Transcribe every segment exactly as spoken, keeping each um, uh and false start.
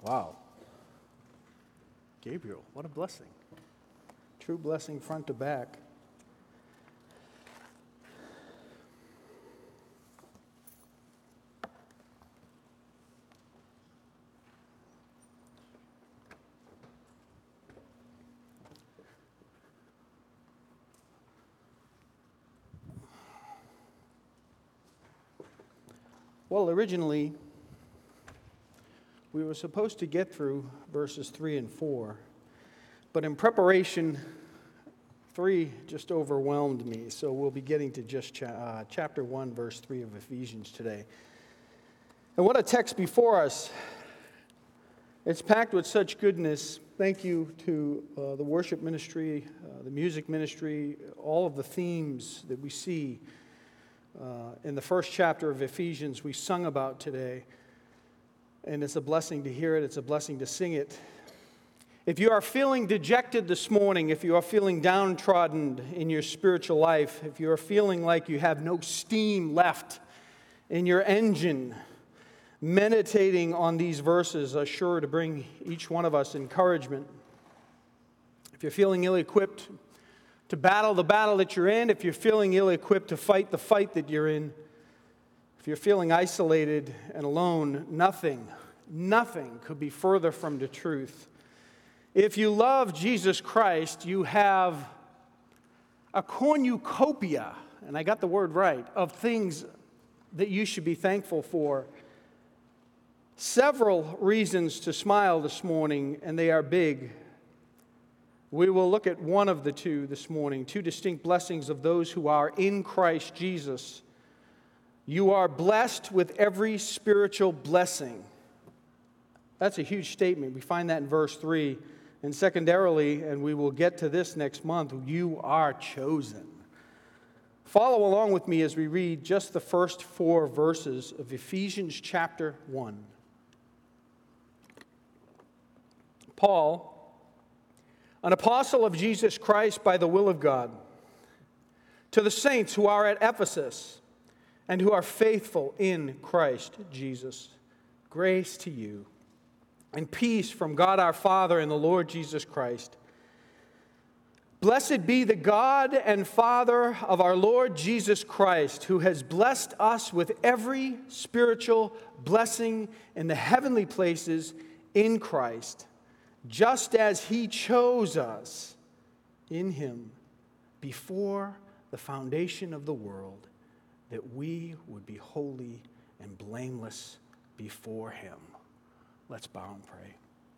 Wow. Gabriel, what a blessing. True blessing front to back. Well, originally, we were supposed to get through verses three and four, but in preparation, three just overwhelmed me, so we'll be getting to just cha- uh, chapter one, verse three of Ephesians today. And what a text before us. It's packed with such goodness. Thank you to uh, the worship ministry, uh, the music ministry, all of the themes that we see Uh, in the first chapter of Ephesians we sung about today. And it's a blessing to hear it. It's a blessing to sing it. If you are feeling dejected this morning, if you are feeling downtrodden in your spiritual life, if you are feeling like you have no steam left in your engine, meditating on these verses are sure to bring each one of us encouragement. If you're feeling ill-equipped to battle the battle that you're in, if you're feeling ill-equipped to fight the fight that you're in, if you're feeling isolated and alone, nothing, nothing could be further from the truth. If you love Jesus Christ, you have a cornucopia, and I got the word right, of things that you should be thankful for. Several reasons to smile this morning, and they are big. We will look at one of the two this morning, two distinct blessings of those who are in Christ Jesus. You are blessed with every spiritual blessing. That's a huge statement. We find that in verse three. And secondarily, and we will get to this next month, you are chosen. Follow along with me as we read just the first four verses of Ephesians chapter one. Paul, an apostle of Jesus Christ by the will of God, to the saints who are at Ephesus and who are faithful in Christ Jesus, grace to you and peace from God our Father and the Lord Jesus Christ. Blessed be the God and Father of our Lord Jesus Christ, who has blessed us with every spiritual blessing in the heavenly places in Christ, just as He chose us in Him before the foundation of the world, that we would be holy and blameless before Him. Let's bow and pray.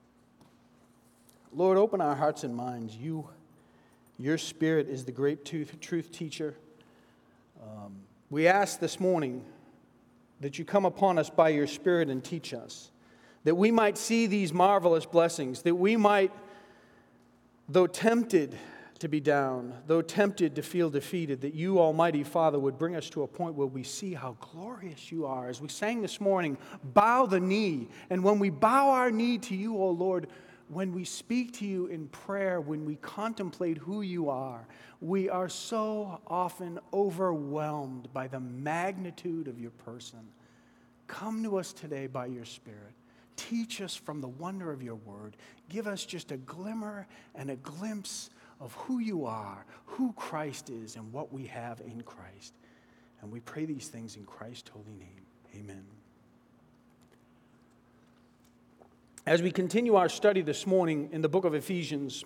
Lord, open our hearts and minds. You, your Spirit is the great truth, truth teacher. Um, we ask this morning that you come upon us by your Spirit and teach us, that we might see these marvelous blessings, that we might, though tempted to be down, though tempted to feel defeated, that you, Almighty Father, would bring us to a point where we see how glorious you are. As we sang this morning, bow the knee. And when we bow our knee to you, O Lord, when we speak to you in prayer, when we contemplate who you are, we are so often overwhelmed by the magnitude of your person. Come to us today by your Spirit. Teach us from the wonder of your word. Give us just a glimmer and a glimpse of who you are, who Christ is, and what we have in Christ. And we pray these things in Christ's holy name. Amen. As we continue our study this morning in the book of Ephesians,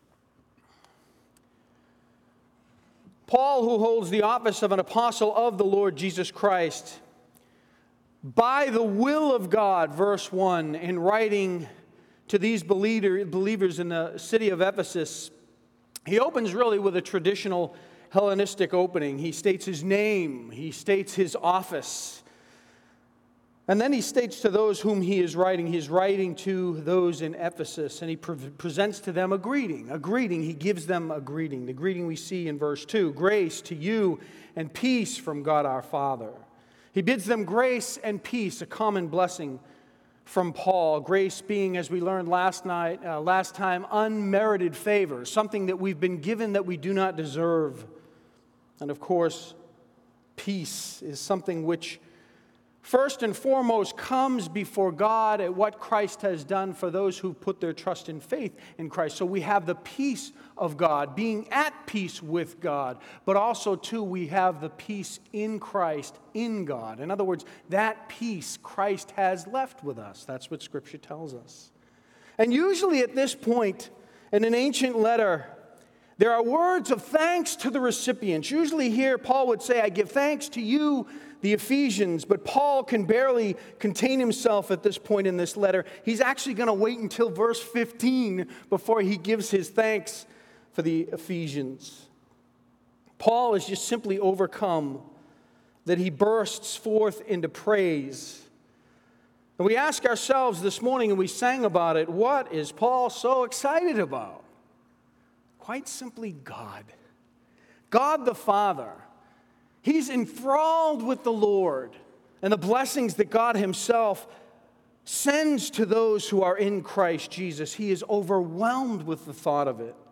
Paul, who holds the office of an apostle of the Lord Jesus Christ, by the will of God, verse one, in writing to these believer, believers in the city of Ephesus, he opens really with a traditional Hellenistic opening. He states his name, he states his office, and then he states to those whom he is writing, he is writing to those in Ephesus, and he pre- presents to them a greeting, a greeting. He gives them a greeting, the greeting we see in verse two, grace to you and peace from God our Father. He bids them grace and peace, a common blessing from Paul. Grace being, as we learned last night, uh, last time, unmerited favor, something that we've been given that we do not deserve. And of course, peace is something which first and foremost comes before God at what Christ has done for those who put their trust and faith in Christ. So we have the peace of God, being at peace with God, but also, too, we have the peace in Christ, in God. In other words, that peace Christ has left with us. That's what Scripture tells us. And usually at this point in an ancient letter, there are words of thanks to the recipients. Usually here, Paul would say, I give thanks to you, the Ephesians, but Paul can barely contain himself at this point in this letter. He's actually going to wait until verse fifteen before he gives his thanks for the Ephesians. Paul is just simply overcome that he bursts forth into praise. And we ask ourselves this morning, and we sang about it, what is Paul so excited about? Quite simply God. God the Father. He's enthralled with the Lord and the blessings that God himself sends to those who are in Christ Jesus. He is overwhelmed with the thought of it.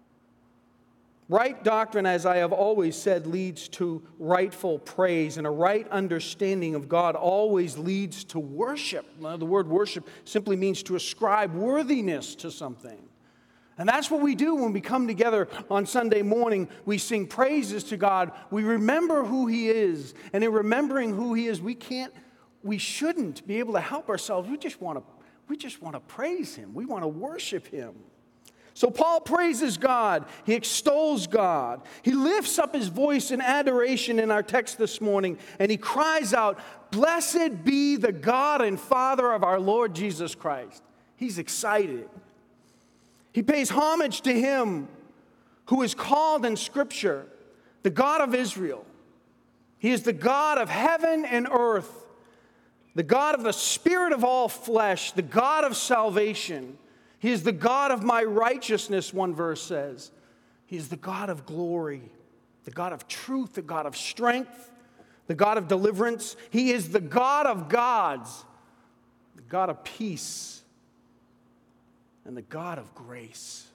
Right doctrine, as I have always said, leads to rightful praise, and a right understanding of God always leads to worship. Now, the word worship simply means to ascribe worthiness to something. And that's what we do when we come together on Sunday morning. We sing praises to God. We remember who he is. And in remembering who he is, we can't, we shouldn't be able to help ourselves. We just want to, we just want to praise him. We want to worship him. So Paul praises God. He extols God. He lifts up his voice in adoration in our text this morning, and he cries out, "Blessed be the God and Father of our Lord Jesus Christ." He's excited. He pays homage to him who is called in Scripture the God of Israel. He is the God of heaven and earth, the God of the spirit of all flesh, the God of salvation. He is the God of my righteousness, one verse says. He is the God of glory, the God of truth, the God of strength, the God of deliverance. He is the God of gods, the God of peace, and the God of grace.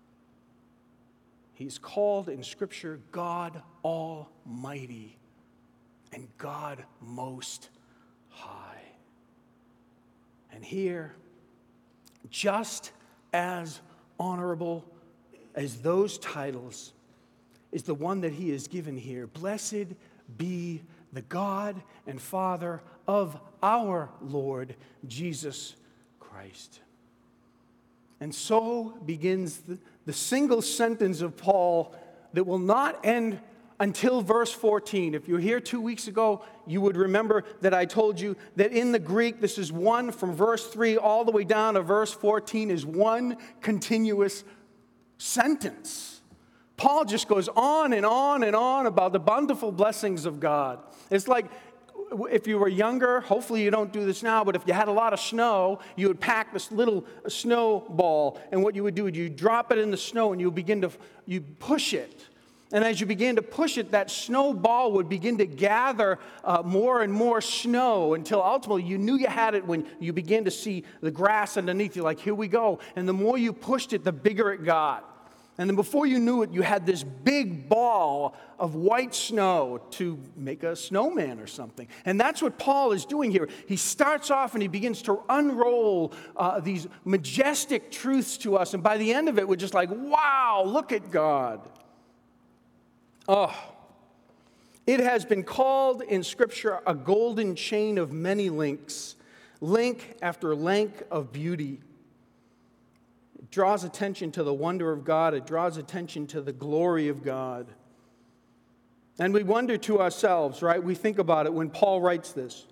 He's called in Scripture God Almighty and God Most High. And here, just as honorable as those titles is the one that he is given here. Blessed be the God and Father of our Lord Jesus Christ. And so begins the, the single sentence of Paul that will not end until verse fourteen. If you were here two weeks ago, you would remember that I told you that in the Greek, this is one from verse three all the way down to verse fourteen is one continuous sentence. Paul just goes on and on and on about the bountiful blessings of God. It's like if you were younger, hopefully you don't do this now, but if you had a lot of snow, you would pack this little snowball, and what you would do is you drop it in the snow and you begin to you push it. And as you begin to push it, that snowball would begin to gather uh, more and more snow until ultimately you knew you had it when you began to see the grass underneath you, like, here we go. And the more you pushed it, the bigger it got. And then before you knew it, you had this big ball of white snow to make a snowman or something. And that's what Paul is doing here. He starts off and he begins to unroll uh, these majestic truths to us. And by the end of it, we're just like, wow, look at God. Oh, it has been called in Scripture a golden chain of many links, link after link of beauty. It draws attention to the wonder of God. It draws attention to the glory of God. And we wonder to ourselves, right? We think about it when Paul writes this.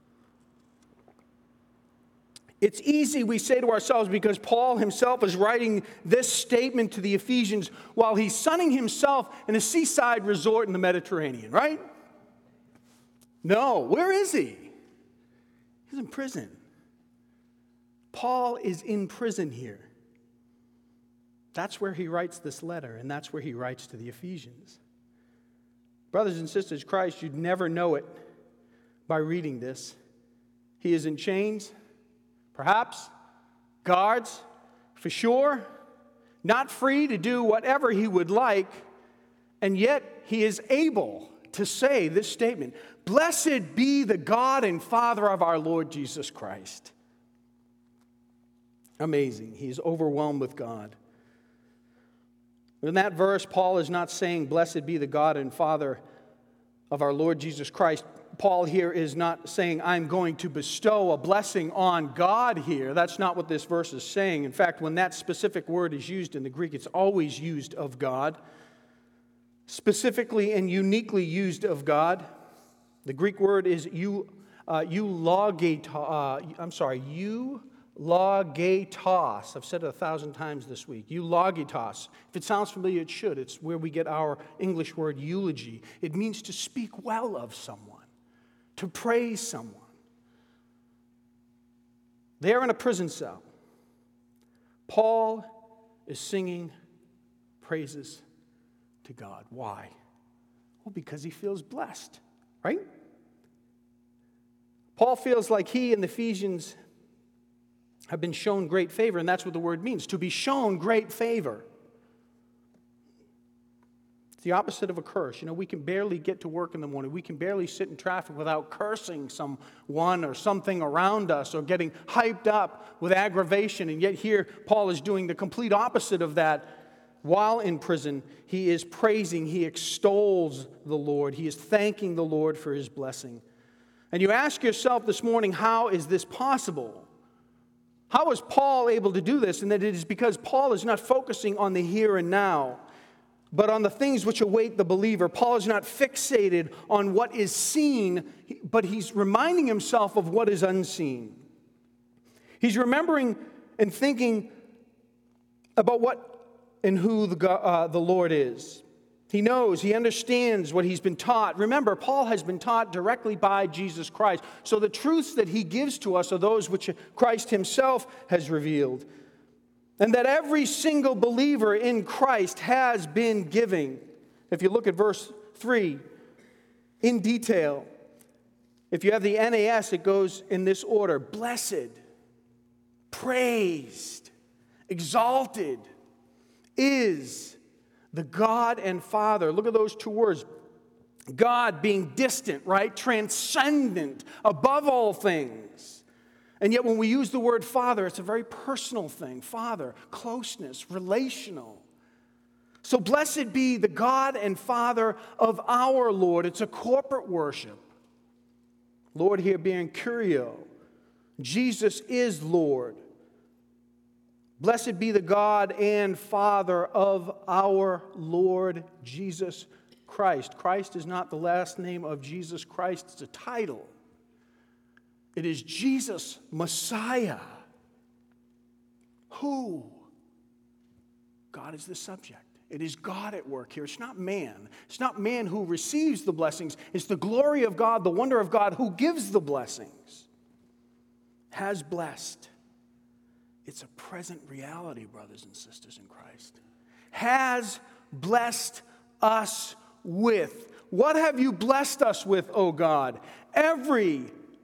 It's easy, we say to ourselves, because Paul himself is writing this statement to the Ephesians while he's sunning himself in a seaside resort in the Mediterranean, right? No, where is he? He's in prison. Paul is in prison here. That's where he writes this letter, and that's where he writes to the Ephesians. Brothers and sisters, Christ, you'd never know it by reading this. He is in chains. Perhaps, guards, for sure, not free to do whatever he would like, and yet he is able to say this statement, Blessed be the God and Father of our Lord Jesus Christ. Amazing. He's overwhelmed with God. In that verse, Paul is not saying, blessed be the God and Father of our Lord Jesus Christ. Paul here is not saying, I'm going to bestow a blessing on God here. That's not what this verse is saying. In fact, when that specific word is used in the Greek, it's always used of God. Specifically and uniquely used of God. The Greek word is eu, uh, eulogetos. Uh, I'm sorry, eulogetos. I've said it a thousand times this week. Eulogetos. If it sounds familiar, it should. It's where we get our English word eulogy. It means to speak well of someone, to praise someone. They're in a prison cell. Paul is singing praises to God. Why? Well, because he feels blessed, right? Paul feels like he and the Ephesians have been shown great favor, and that's what the word means, to be shown great favor. It's the opposite of a curse. You know, we can barely get to work in the morning. We can barely sit in traffic without cursing someone or something around us or getting hyped up with aggravation, and yet here Paul is doing the complete opposite of that. While in prison, he is praising, he extols the Lord, he is thanking the Lord for his blessing. And you ask yourself this morning, how is this possible? How is Paul able to do this? And that it is because Paul is not focusing on the here and now, but on the things which await the believer. Paul is not fixated on what is seen, but he's reminding himself of what is unseen. He's remembering and thinking about what and who the, God, uh, the Lord is. He knows, he understands what he's been taught. Remember, Paul has been taught directly by Jesus Christ. So the truths that he gives to us are those which Christ himself has revealed. And that every single believer in Christ has been giving. If you look at verse three, in detail, if you have the N A S, it goes in this order: blessed, praised, exalted is the God and Father. Look at those two words. God being distant, right? Transcendent, above all things. And yet when we use the word Father, it's a very personal thing. Father, closeness, relational. So blessed be the God and Father of our Lord. It's a corporate worship. Lord here being Kyrio. Jesus is Lord. Blessed be the God and Father of our Lord Jesus Christ. Christ is not the last name of Jesus Christ. It's a title. It is Jesus, Messiah. Who? God is the subject. It is God at work here. It's not man. It's not man who receives the blessings. It's the glory of God, the wonder of God who gives the blessings. Has blessed. It's a present reality, brothers and sisters in Christ. Has blessed us with. What have you blessed us with, O God? Every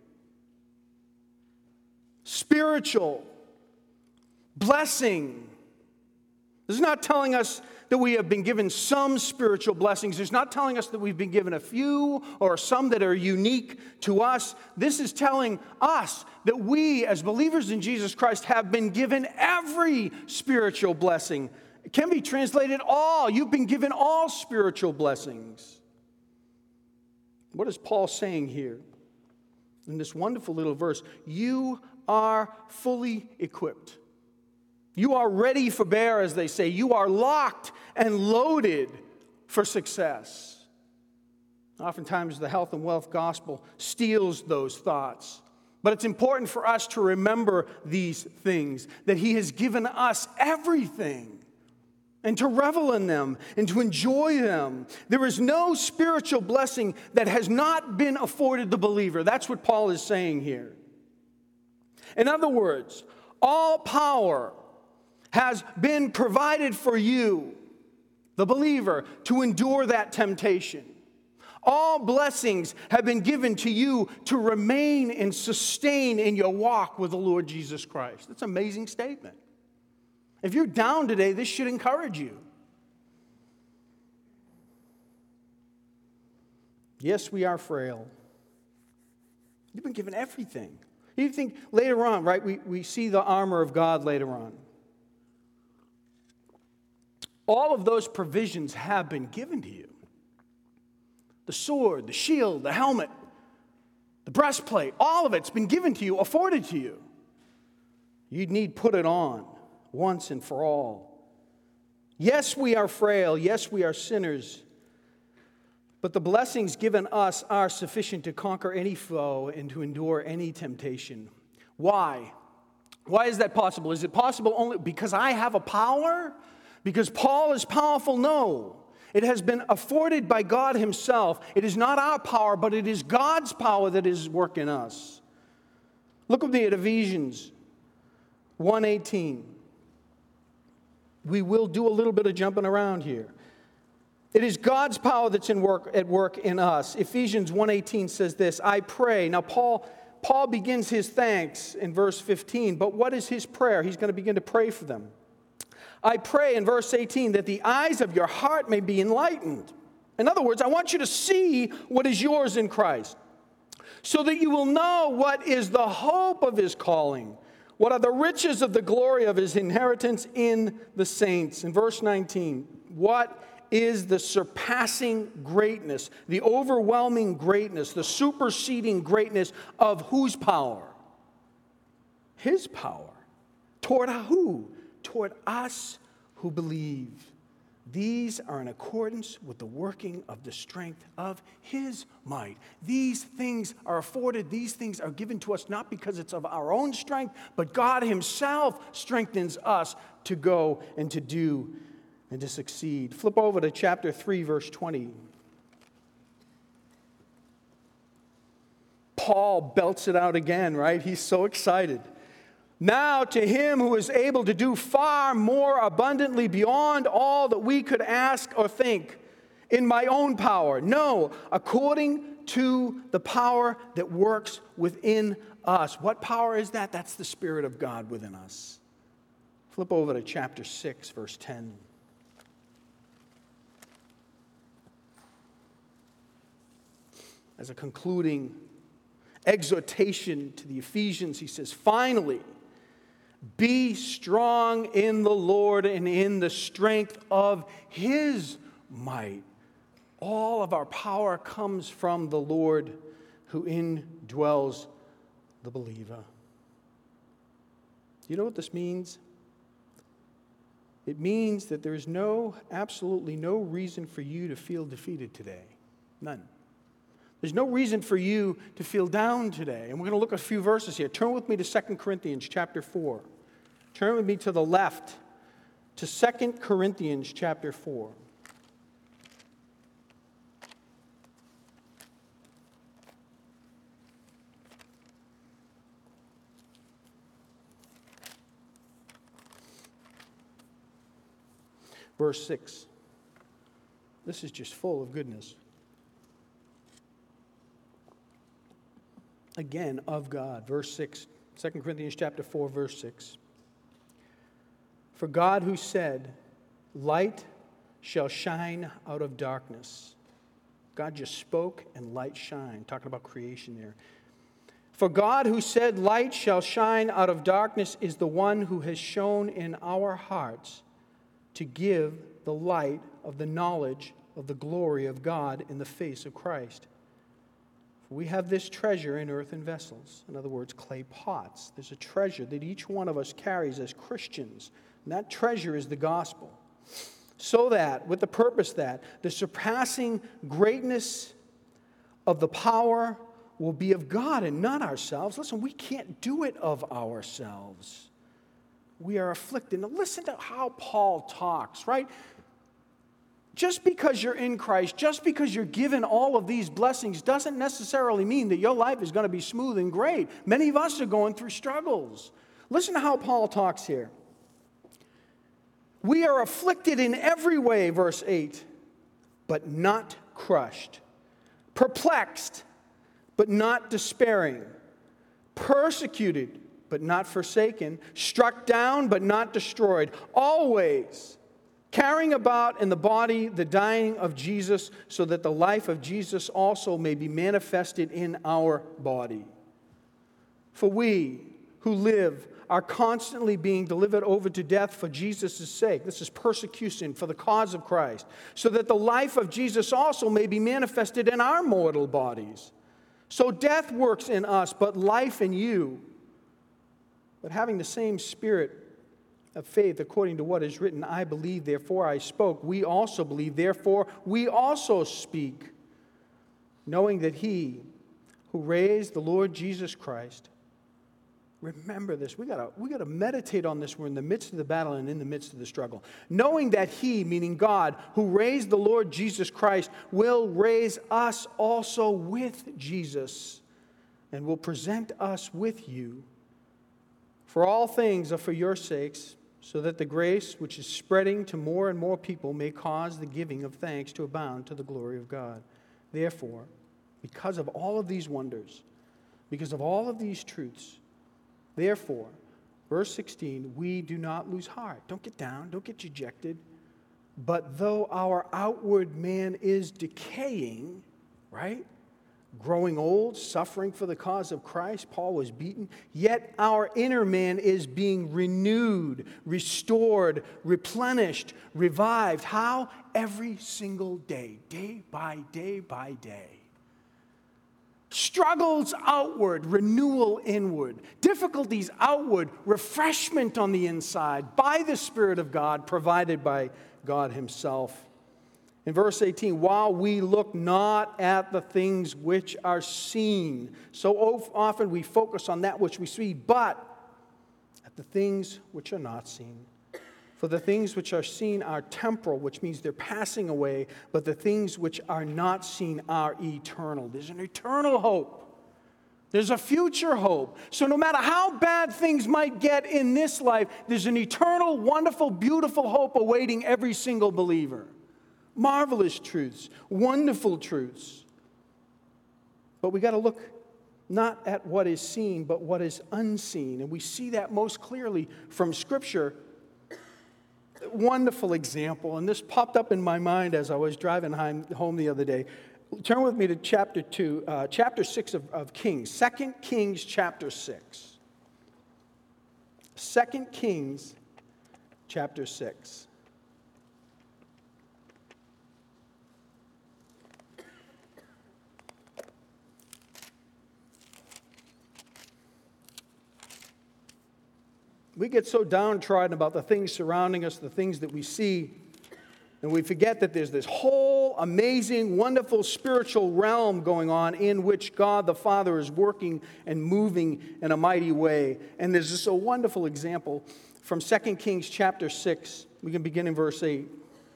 spiritual blessing. This is not telling us that we have been given some spiritual blessings. It's not telling us that we've been given a few or some that are unique to us. This is telling us that we, as believers in Jesus Christ, have been given every spiritual blessing. It can be translated all. You've been given all spiritual blessings. What is Paul saying here? In this wonderful little verse, you are fully equipped. You are ready for bear, as they say. You are locked and loaded for success. Oftentimes, the health and wealth gospel steals those thoughts. But it's important for us to remember these things, that he has given us everything, and to revel in them and to enjoy them. There is no spiritual blessing that has not been afforded the believer. That's what Paul is saying here. In other words, all power has been provided for you, the believer, to endure that temptation. All blessings have been given to you to remain and sustain in your walk with the Lord Jesus Christ. That's an amazing statement. If you're down today, this should encourage you. Yes, we are frail. You've been given everything. You think later on, right, we, we see the armor of God later on. All of those provisions have been given to you. The sword, the shield, the helmet, the breastplate, all of it's been given to you, afforded to you. You need put it on once and for all. Yes, we are frail. Yes, we are sinners. But the blessings given us are sufficient to conquer any foe and to endure any temptation. Why? Why is that possible? Is it possible only because I have a power? Because Paul is powerful? No. It has been afforded by God himself. It is not our power, but it is God's power that is working us. Look with me at Ephesians one eighteen. We will do a little bit of jumping around here. It is God's power that's in work, at work in us. Ephesians one eighteen says this, I pray. Now, Paul, Paul begins his thanks in verse fifteen, but what is his prayer? He's going to begin to pray for them. I pray in verse eighteen that the eyes of your heart may be enlightened. In other words, I want you to see what is yours in Christ, so that you will know what is the hope of his calling, what are the riches of the glory of his inheritance in the saints. In verse nineteen, what is the surpassing greatness, the overwhelming greatness, the superseding greatness of whose power? His power. Toward who? Toward us who believe. These are in accordance with the working of the strength of his might. These things are afforded, these things are given to us not because it's of our own strength, but God himself strengthens us to go and to do and to succeed. Flip over to chapter three, verse twenty. Paul belts it out again, right? He's so excited. Now to him who is able to do far more abundantly beyond all that we could ask or think in my own power. No, according to the power that works within us. What power is that? That's the Spirit of God within us. Flip over to chapter six, verse ten. As a concluding exhortation to the Ephesians, he says, finally, be strong in the Lord and in the strength of his might. All of our power comes from the Lord who indwells the believer. You know what this means? It means that there is no, absolutely no reason for you to feel defeated today. None. There's no reason for you to feel down today. And we're going to look at a few verses here. Turn with me to Second Corinthians chapter four. Turn with me to the left to Second Corinthians chapter four. Verse six. This is just full of goodness. Again, of God. Verse six. Second Corinthians chapter four, verse six. For God who said, light shall shine out of darkness. God just spoke and light shined. Talking about creation there. For God who said, light shall shine out of darkness is the one who has shone in our hearts to give the light of the knowledge of the glory of God in the face of Christ. For we have this treasure in earthen vessels. In other words, clay pots. There's a treasure that each one of us carries as Christians. And that treasure is the gospel. So that, with the purpose that, the surpassing greatness of the power will be of God and not ourselves. Listen, we can't do it of ourselves. We are afflicted. Now listen to how Paul talks, right? Just because you're in Christ, just because you're given all of these blessings doesn't necessarily mean that your life is going to be smooth and great. Many of us are going through struggles. Listen to how Paul talks here. We are afflicted in every way, verse eight, but not crushed. Perplexed, but not despairing. Persecuted, but not forsaken. Struck down, but not destroyed. Always carrying about in the body the dying of Jesus, so that the life of Jesus also may be manifested in our body. For we who live are constantly being delivered over to death for Jesus' sake. This is persecution for the cause of Christ, so that the life of Jesus also may be manifested in our mortal bodies. So death works in us, but life in you. But having the same spirit of faith, according to what is written, I believe, therefore I spoke. We also believe, therefore we also speak, knowing that he who raised the Lord Jesus Christ. Remember this. We gotta, we gotta meditate on this. We're in the midst of the battle and in the midst of the struggle. Knowing that he, meaning God, who raised the Lord Jesus Christ, will raise us also with Jesus and will present us with you. For all things are for your sakes, so that the grace which is spreading to more and more people may cause the giving of thanks to abound to the glory of God. Therefore, because of all of these wonders, because of all of these truths, therefore, verse sixteen, we do not lose heart. Don't get down. Don't get dejected. But though our outward man is decaying, right? Growing old, suffering for the cause of Christ, Paul was beaten, yet our inner man is being renewed, restored, replenished, revived. How? Every single day, day by day by day. Struggles outward, renewal inward. Difficulties outward, refreshment on the inside by the Spirit of God, provided by God himself. In verse eighteen, while we look not at the things which are seen. So often we focus on that which we see, but at the things which are not seen. For the things which are seen are temporal, which means they're passing away, but the things which are not seen are eternal. There's an eternal hope. There's a future hope. So no matter how bad things might get in this life, there's an eternal, wonderful, beautiful hope awaiting every single believer. Marvelous truths, wonderful truths. But we got to look not at what is seen, but what is unseen. And we see that most clearly from Scripture. Wonderful example, and this popped up in my mind as I was driving home the other day. Turn with me to chapter two, uh, chapter six of, of Kings. Second Kings chapter six. Second Kings chapter six. We get so downtrodden about the things surrounding us, the things that we see, and we forget that there's this whole amazing, wonderful spiritual realm going on in which God the Father is working and moving in a mighty way. And there's just a wonderful example from Second Kings chapter six. We can begin in verse eight.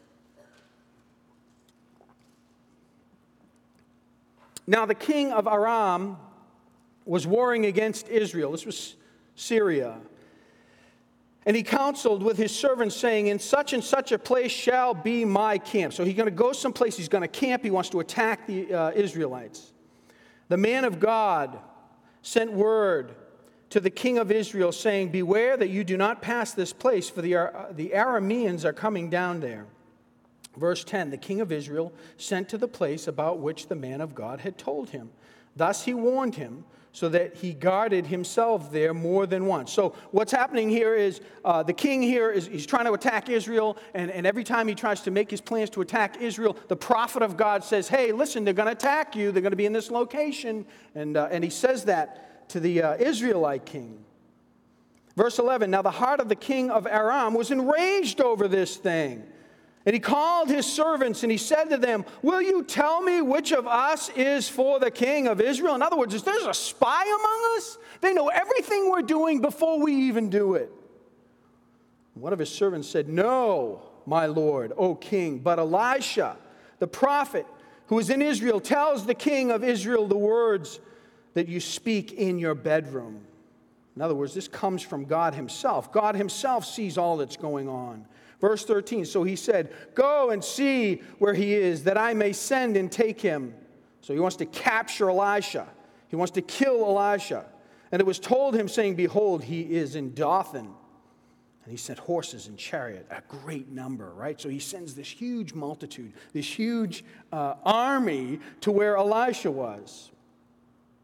Now the king of Aram was warring against Israel. This was Syria. And he counseled with his servants, saying, in such and such a place shall be my camp. So he's going to go someplace, he's going to camp, he wants to attack the uh, Israelites. The man of God sent word to the king of Israel, saying, beware that you do not pass this place, for the, uh, the Arameans are coming down there. Verse ten, the king of Israel sent to the place about which the man of God had told him. Thus he warned him, so that he guarded himself there more than once. So what's happening here is uh, the king here is he's trying to attack Israel, and, and every time he tries to make his plans to attack Israel, the prophet of God says, hey, listen, they're going to attack you. They're going to be in this location. And, uh, and he says that to the uh, Israelite king. Verse eleven, now the heart of the king of Aram was enraged over this thing. And he called his servants and he said to them, will you tell me which of us is for the king of Israel? In other words, is there a spy among us? They know everything we're doing before we even do it. One of his servants said, no, my lord, O king, but Elisha, the prophet who is in Israel, tells the king of Israel the words that you speak in your bedroom. In other words, this comes from God himself. God himself sees all that's going on. Verse thirteen, so he said, go and see where he is, that I may send and take him. So he wants to capture Elisha. He wants to kill Elisha. And it was told him, saying, behold, he is in Dothan. And he sent horses and chariot, a great number, right? So he sends this huge multitude, this huge uh, army to where Elisha was.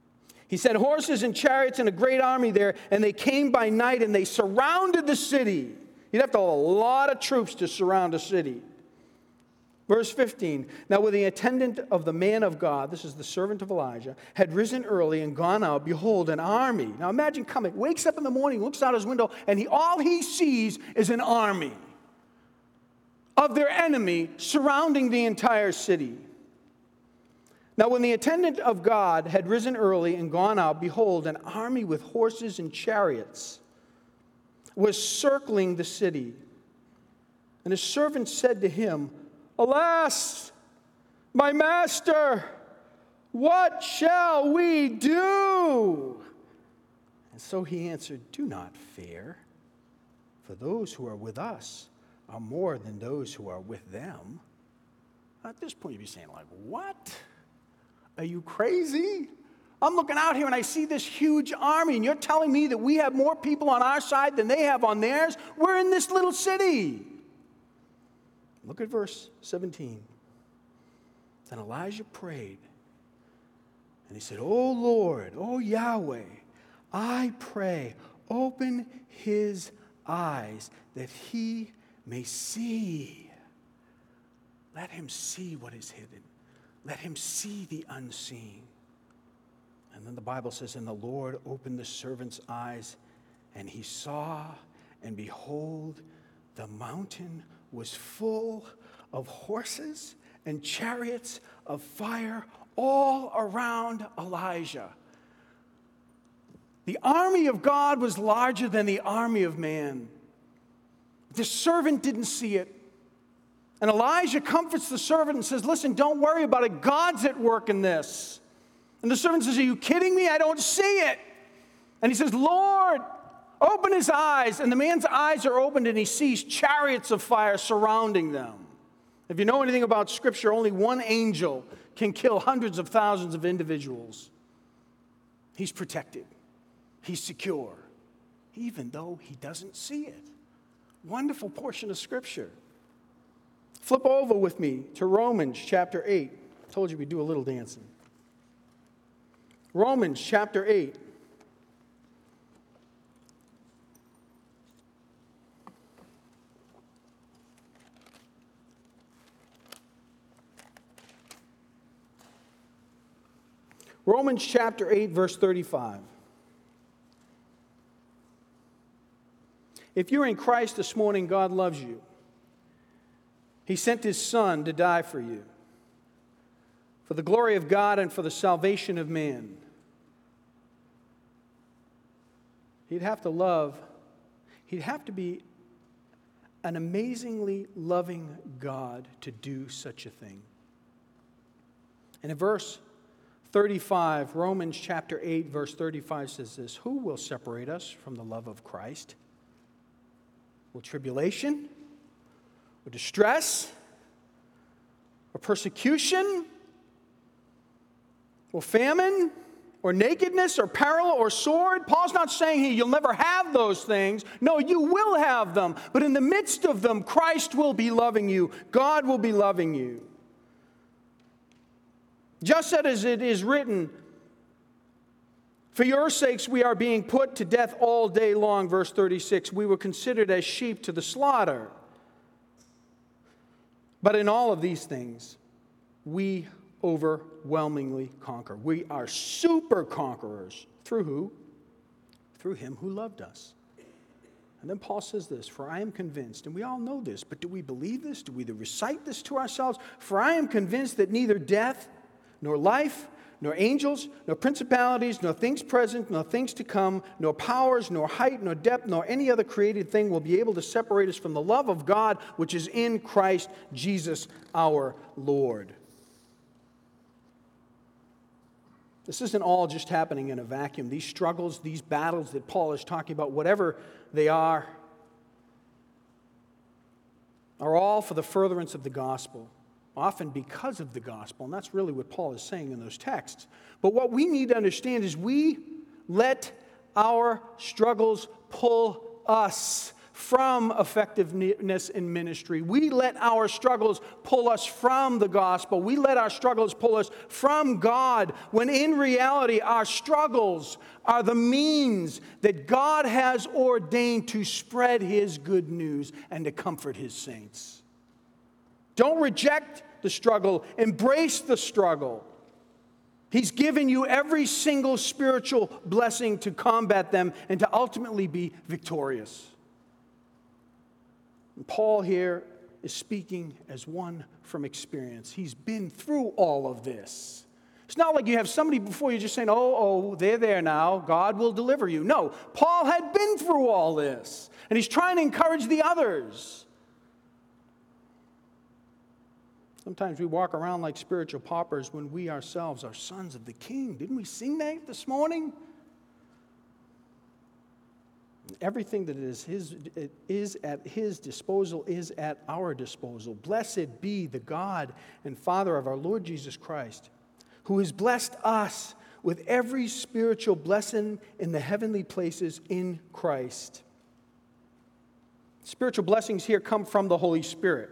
He sent horses and chariots and a great army there, and they came by night and they surrounded the city. You'd have to have a lot of troops to surround a city. Verse fifteen, now when the attendant of the man of God, this is the servant of Elijah, had risen early and gone out, behold, an army. Now imagine coming, wakes up in the morning, looks out his window, and he, all he sees is an army of their enemy surrounding the entire city. Now when the attendant of God had risen early and gone out, behold, an army with horses and chariots was circling the city. And his servant said to him, Alas, my master, what shall we do? And so he answered, Do not fear, for those who are with us are more than those who are with them. At this point, you'd be saying, like, what? Are you crazy? I'm looking out here and I see this huge army, and you're telling me that we have more people on our side than they have on theirs? We're in this little city. Look at verse seventeen. Then Elijah prayed, and he said, O Lord, O Yahweh, I pray, open his eyes that he may see. Let him see what is hidden. Let him see the unseen. And then the Bible says, and the Lord opened the servant's eyes, and he saw, and behold, the mountain was full of horses and chariots of fire all around Elijah. The army of God was larger than the army of man. The servant didn't see it. And Elijah comforts the servant and says, listen, don't worry about it. God's at work in this. And the servant says, are you kidding me? I don't see it. And he says, Lord, open his eyes. And the man's eyes are opened, and he sees chariots of fire surrounding them. If you know anything about Scripture, only one angel can kill hundreds of thousands of individuals. He's protected. He's secure, even though he doesn't see it. Wonderful portion of Scripture. Flip over with me to Romans chapter eight. I told you we'd do a little dancing. Romans chapter eight. Romans chapter eight, verse thirty-five. If you're in Christ this morning, God loves you. He sent his Son to die for you, for the glory of God and for the salvation of man. He'd have to love, he'd have to be an amazingly loving God to do such a thing. And in verse thirty-five, Romans chapter eight, verse thirty-five says this, who will separate us from the love of Christ? Will tribulation, or distress, or persecution, or famine, or nakedness, or peril, or sword? Paul's not saying here you'll never have those things. No, you will have them. But in the midst of them, Christ will be loving you. God will be loving you. Just as it is written, for your sakes we are being put to death all day long, verse thirty-six. We were considered as sheep to the slaughter. But in all of these things, we overwhelmingly conquer. We are super conquerors. Through who? Through him who loved us. And then Paul says this, for I am convinced, and we all know this, but do we believe this? Do we recite this to ourselves? For I am convinced that neither death, nor life, nor angels, nor principalities, nor things present, nor things to come, nor powers, nor height, nor depth, nor any other created thing will be able to separate us from the love of God which is in Christ Jesus our Lord. This isn't all just happening in a vacuum. These struggles, these battles that Paul is talking about, whatever they are, are all for the furtherance of the gospel. Often because of the gospel, and that's really what Paul is saying in those texts. But what we need to understand is we let our struggles pull us, from effectiveness in ministry. We let our struggles pull us from the gospel. We let our struggles pull us from God, when in reality our struggles are the means that God has ordained to spread His good news and to comfort His saints. Don't reject the struggle. Embrace the struggle. He's given you every single spiritual blessing to combat them and to ultimately be victorious. And Paul here is speaking as one from experience. He's been through all of this. It's not like you have somebody before you just saying, oh, oh, they're there now. God will deliver you. No, Paul had been through all this. And he's trying to encourage the others. Sometimes we walk around like spiritual paupers when we ourselves are sons of the King. Didn't we sing that this morning? Everything that is his, it is at His disposal is at our disposal. Blessed be the God and Father of our Lord Jesus Christ, who has blessed us with every spiritual blessing in the heavenly places in Christ. Spiritual blessings here come from the Holy Spirit.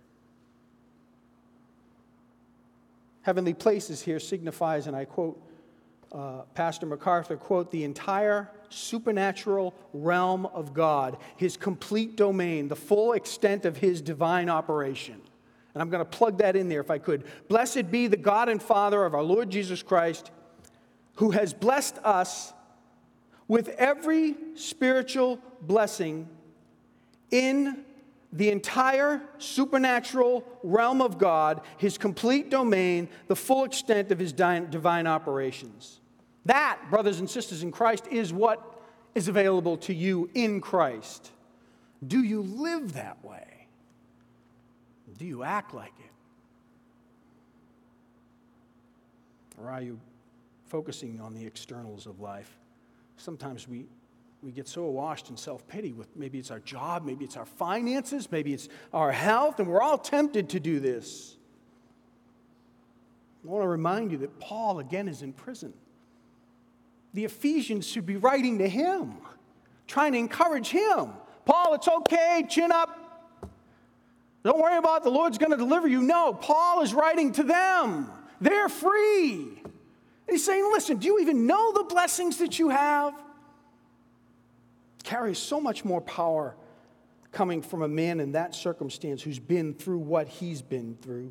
Heavenly places here signifies, and I quote uh, Pastor MacArthur, quote, the entire supernatural realm of God, His complete domain, the full extent of His divine operation. And I'm going to plug that in there if I could. Blessed be the God and Father of our Lord Jesus Christ, who has blessed us with every spiritual blessing in the entire supernatural realm of God, His complete domain, the full extent of His divine operations. That, brothers and sisters in Christ, is what is available to you in Christ. Do you live that way? Do you act like it? Or are you focusing on the externals of life? Sometimes we We get so washed in self-pity with maybe it's our job, maybe it's our finances, maybe it's our health, and we're all tempted to do this. I want to remind you that Paul, again, is in prison. The Ephesians should be writing to him, trying to encourage him. Paul, it's okay, chin up. Don't worry about it, the Lord's going to deliver you. No, Paul is writing to them. They're free. And he's saying, listen, do you even know the blessings that you have? Carries so much more power coming from a man in that circumstance who's been through what he's been through.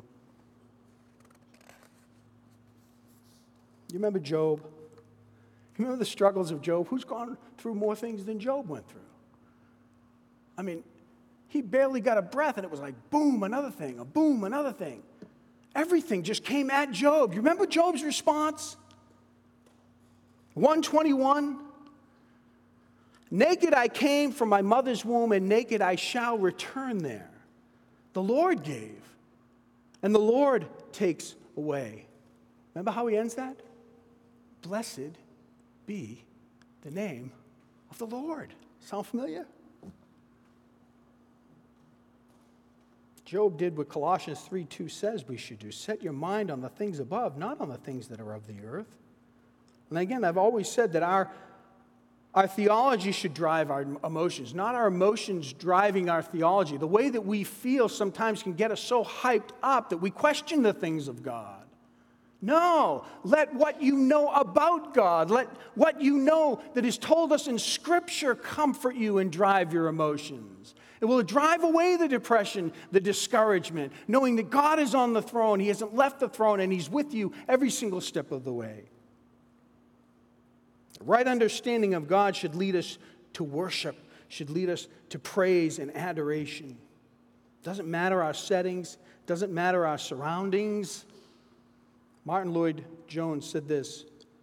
You remember Job? You remember the struggles of Job? Who's gone through more things than Job went through? I mean, he barely got a breath, and it was like, boom, another thing, a boom, another thing. Everything just came at Job. You remember Job's response? one twenty-one. Naked I came from my mother's womb, and naked I shall return there. The Lord gave, and the Lord takes away. Remember how he ends that? Blessed be the name of the Lord. Sound familiar? Job did what Colossians three two says we should do. Set your mind on the things above, not on the things that are of the earth. And again, I've always said that our Our theology should drive our emotions, not our emotions driving our theology. The way that we feel sometimes can get us so hyped up that we question the things of God. No, let what you know about God, let what you know that is told us in Scripture comfort you and drive your emotions. It will drive away the depression, the discouragement, knowing that God is on the throne, He hasn't left the throne, and He's with you every single step of the way. The right understanding of God should lead us to worship, should lead us to praise and adoration. Doesn't matter our settings, doesn't matter our surroundings. Martin Lloyd-Jones said this: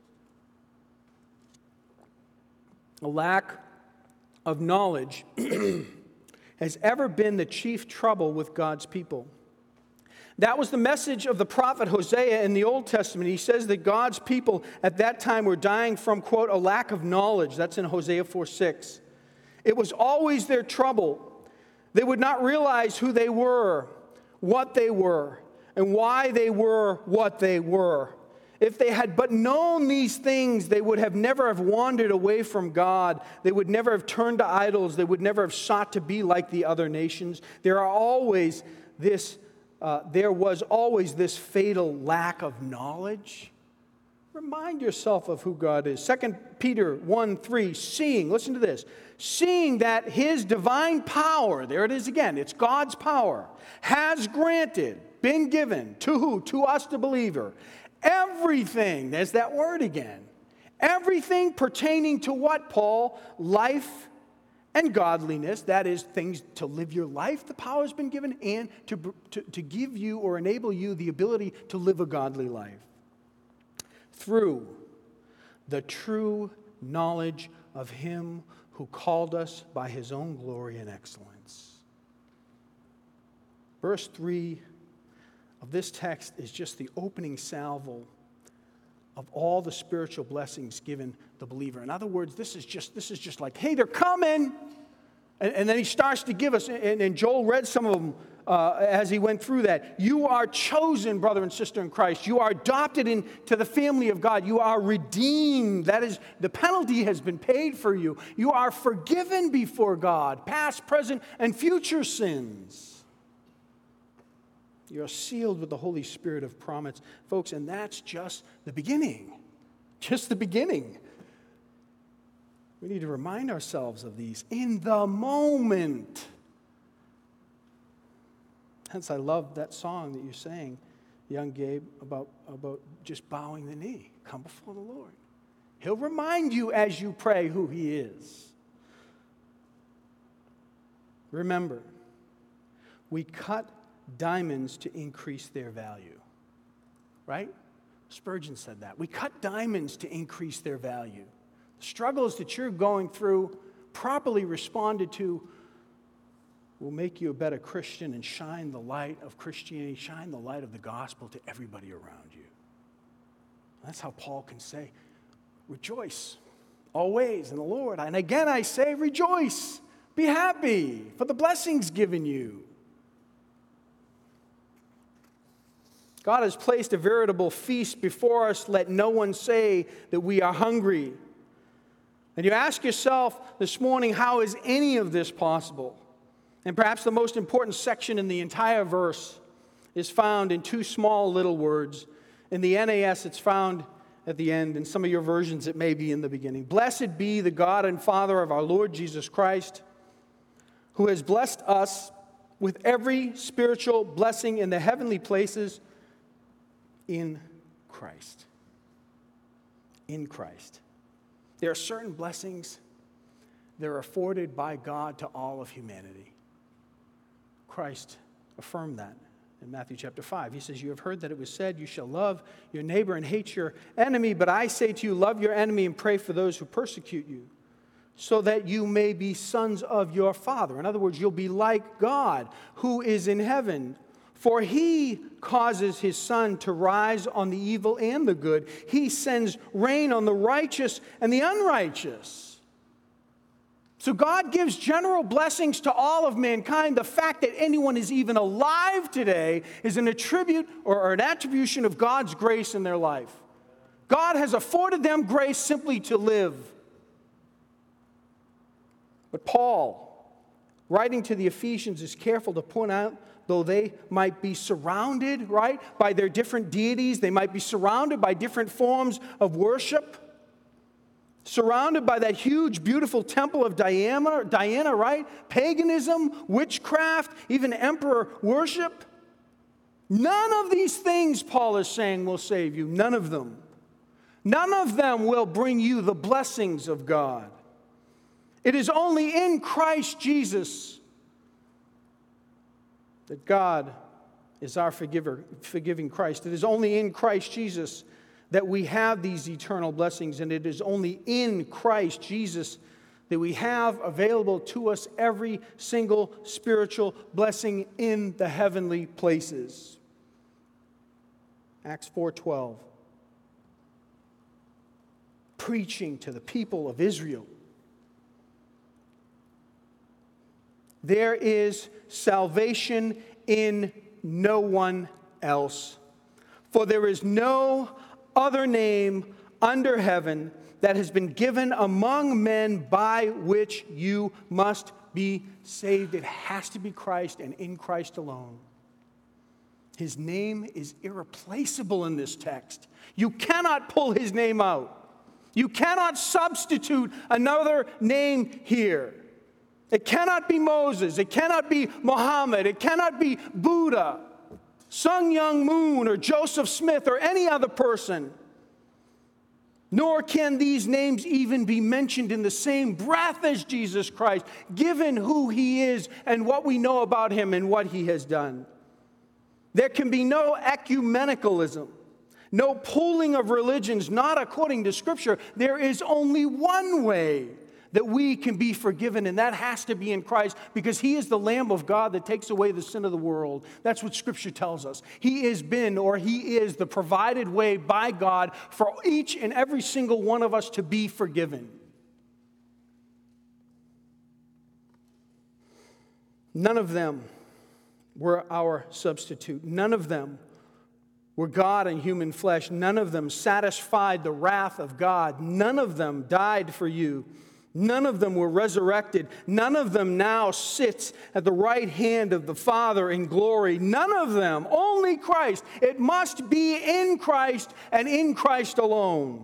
a lack of knowledge has ever been the chief trouble with God's people. That was the message of the prophet Hosea in the Old Testament. He says that God's people at that time were dying from, quote, a lack of knowledge. That's in Hosea four six. It was always their trouble. They would not realize who they were, what they were, and why they were what they were. If they had but known these things, they would have never have wandered away from God. They would never have turned to idols. They would never have sought to be like the other nations. There are always this, uh, there was always this fatal lack of knowledge. Remind yourself of who God is. Second Peter one three, seeing, listen to this, seeing that his divine power, there it is again, it's God's power, has granted, been given, to who? To us, the believer. Everything, there's that word again. Everything pertaining to what, Paul? Life and godliness, that is, things to live your life, the power has been given, and to, to, to give you or enable you the ability to live a godly life. Through the true knowledge of him who called us by his own glory and excellence. Verse three of this text is just the opening salvo of all the spiritual blessings given the believer. In other words, this is just this is just like, hey, they're coming. And, and then he starts to give us, and, and Joel read some of them uh, as he went through that. You are chosen, brother and sister in Christ. You are adopted into the family of God. You are redeemed. That is, the penalty has been paid for you. You are forgiven before God, past, present, and future sins. You're sealed with the Holy Spirit of promise. Folks, and that's just the beginning. Just the beginning. We need to remind ourselves of these in the moment. Hence, I love that song that you sang, young Gabe, about, about just bowing the knee. Come before the Lord. He'll remind you as you pray who he is. Remember, we cut diamonds to increase their value. Right? Spurgeon said that. We cut diamonds to increase their value. The struggles that you're going through, properly responded to, will make you a better Christian and shine the light of Christianity, shine the light of the gospel to everybody around you. That's how Paul can say, rejoice always in the Lord. And again I say, rejoice. Be happy for the blessings given you. God has placed a veritable feast before us. Let no one say that we are hungry. And you ask yourself this morning, how is any of this possible? And perhaps the most important section in the entire verse is found in two small little words. In the N A S, it's found at the end. In some of your versions, it may be in the beginning. Blessed be the God and Father of our Lord Jesus Christ, who has blessed us with every spiritual blessing in the heavenly places in Christ. In Christ. There are certain blessings that are afforded by God to all of humanity. Christ affirmed that in Matthew chapter five. He says, you have heard that it was said, you shall love your neighbor and hate your enemy. But I say to you, love your enemy and pray for those who persecute you, so that you may be sons of your Father. In other words, you'll be like God who is in heaven. For he causes his sun to rise on the evil and the good. He sends rain on the righteous and the unrighteous. So God gives general blessings to all of mankind. The fact that anyone is even alive today is an attribute or an attribution of God's grace in their life. God has afforded them grace simply to live. But Paul, writing to the Ephesians, is careful to point out, though they might be surrounded, right, by their different deities, they might be surrounded by different forms of worship, surrounded by that huge, beautiful temple of Diana, Diana, right? Paganism, witchcraft, even emperor worship. None of these things, Paul is saying, will save you. None of them. None of them will bring you the blessings of God. It is only in Christ Jesus that God is our forgiver, forgiving Christ. It is only in Christ Jesus that we have these eternal blessings, and it is only in Christ Jesus that we have available to us every single spiritual blessing in the heavenly places. Acts four twelve. Preaching to the people of Israel. There is salvation in no one else. For there is no other name under heaven that has been given among men by which you must be saved. It has to be Christ and in Christ alone. His name is irreplaceable in this text. You cannot pull his name out. You cannot substitute another name here. It cannot be Moses. It cannot be Muhammad. It cannot be Buddha, Sun Myung Moon, or Joseph Smith, or any other person. Nor can these names even be mentioned in the same breath as Jesus Christ, given who he is and what we know about him and what he has done. There can be no ecumenicalism, no pooling of religions, not according to Scripture. There is only one way that we can be forgiven, and that has to be in Christ, because he is the Lamb of God that takes away the sin of the world. That's what Scripture tells us. He has been, or he is, the provided way by God for each and every single one of us to be forgiven. None of them were our substitute. None of them were God in human flesh. None of them satisfied the wrath of God. None of them died for you. None of them were resurrected. None of them now sits at the right hand of the Father in glory. None of them, only Christ. It must be in Christ and in Christ alone.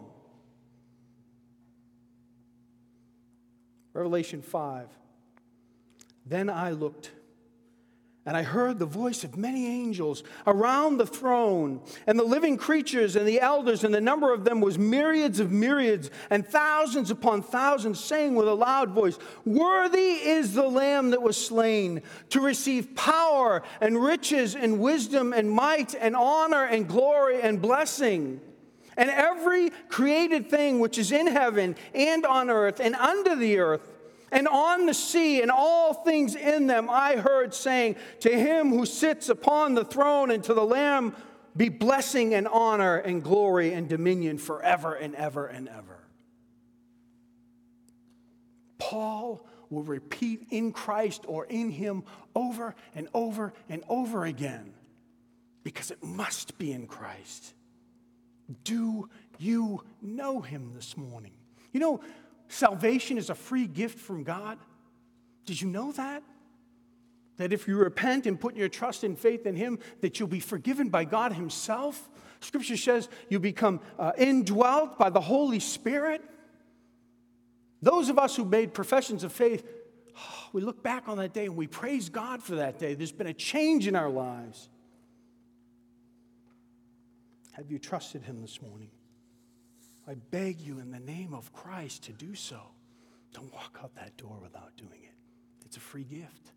Revelation five. Then I looked, and I heard the voice of many angels around the throne, and the living creatures and the elders, and the number of them was myriads of myriads, and thousands upon thousands, saying with a loud voice, "Worthy is the Lamb that was slain to receive power and riches and wisdom and might and honor and glory and blessing." And every created thing which is in heaven and on earth and under the earth, and on the sea, and all things in them, I heard saying, "To him who sits upon the throne and to the Lamb be blessing and honor and glory and dominion forever and ever and ever." Paul will repeat in Christ or in him over and over and over again, because it must be in Christ. Do you know him this morning? You know, salvation is a free gift from God. Did you know that? That if you repent and put your trust and faith in him, that you'll be forgiven by God himself. Scripture says you become uh, indwelt by the Holy Spirit. Those of us who made professions of faith, oh, we look back on that day and we praise God for that day. There's been a change in our lives. Have you trusted him this morning? I beg you in the name of Christ to do so. Don't walk out that door without doing it. It's a free gift.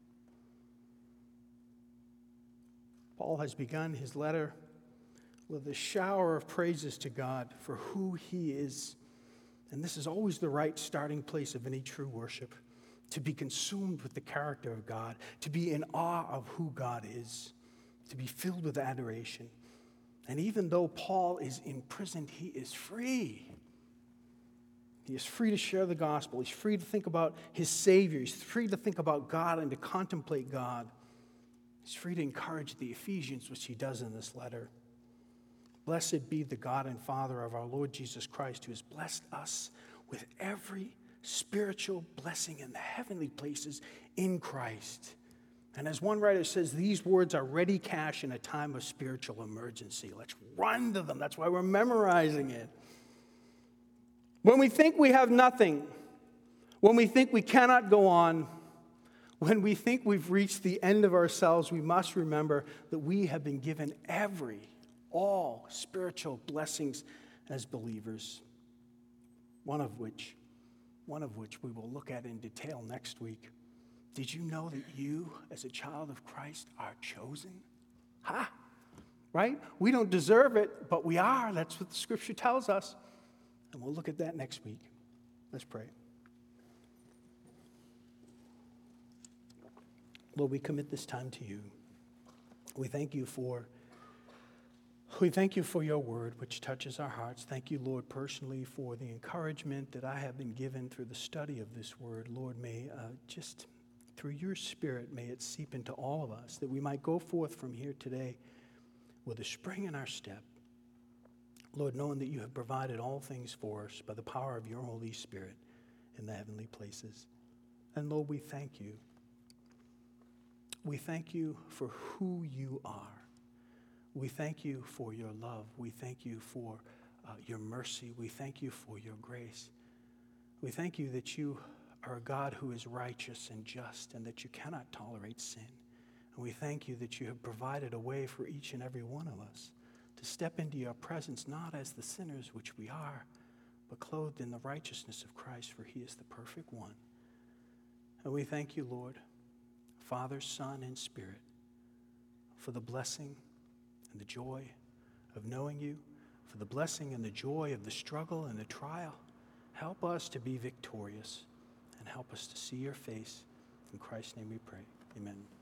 Paul has begun his letter with a shower of praises to God for who he is. And this is always the right starting place of any true worship, to be consumed with the character of God, to be in awe of who God is, to be filled with adoration. And even though Paul is imprisoned, he is free. He is free to share the gospel. He's free to think about his Savior. He's free to think about God and to contemplate God. He's free to encourage the Ephesians, which he does in this letter. Blessed be the God and Father of our Lord Jesus Christ, who has blessed us with every spiritual blessing in the heavenly places in Christ. And as one writer says, these words are ready cash in a time of spiritual emergency. Let's run to them. That's why we're memorizing it. When we think we have nothing, when we think we cannot go on, when we think we've reached the end of ourselves, we must remember that we have been given every, all spiritual blessings as believers, one of which, one of which we will look at in detail next week. Did you know that you, as a child of Christ, are chosen? Ha! Right? We don't deserve it, but we are. That's what the Scripture tells us. And we'll look at that next week. Let's pray. Lord, we commit this time to you. We thank you for, we thank you for your word, which touches our hearts. Thank you, Lord, personally for the encouragement that I have been given through the study of this word. Lord, may uh, just... through your Spirit, may it seep into all of us, that we might go forth from here today with a spring in our step, Lord, knowing that you have provided all things for us by the power of your Holy Spirit in the heavenly places. And Lord, we thank you. We thank you for who you are. We thank you for your love. We thank you for uh, your mercy. We thank you for your grace. We thank you that you are a God who is righteous and just and that you cannot tolerate sin. And we thank you that you have provided a way for each and every one of us to step into your presence, not as the sinners which we are, but clothed in the righteousness of Christ, for he is the perfect one. And we thank you, Lord, Father, Son, and Spirit, for the blessing and the joy of knowing you, for the blessing and the joy of the struggle and the trial. Help us to be victorious and help us to see your face. In Christ's name we pray. Amen.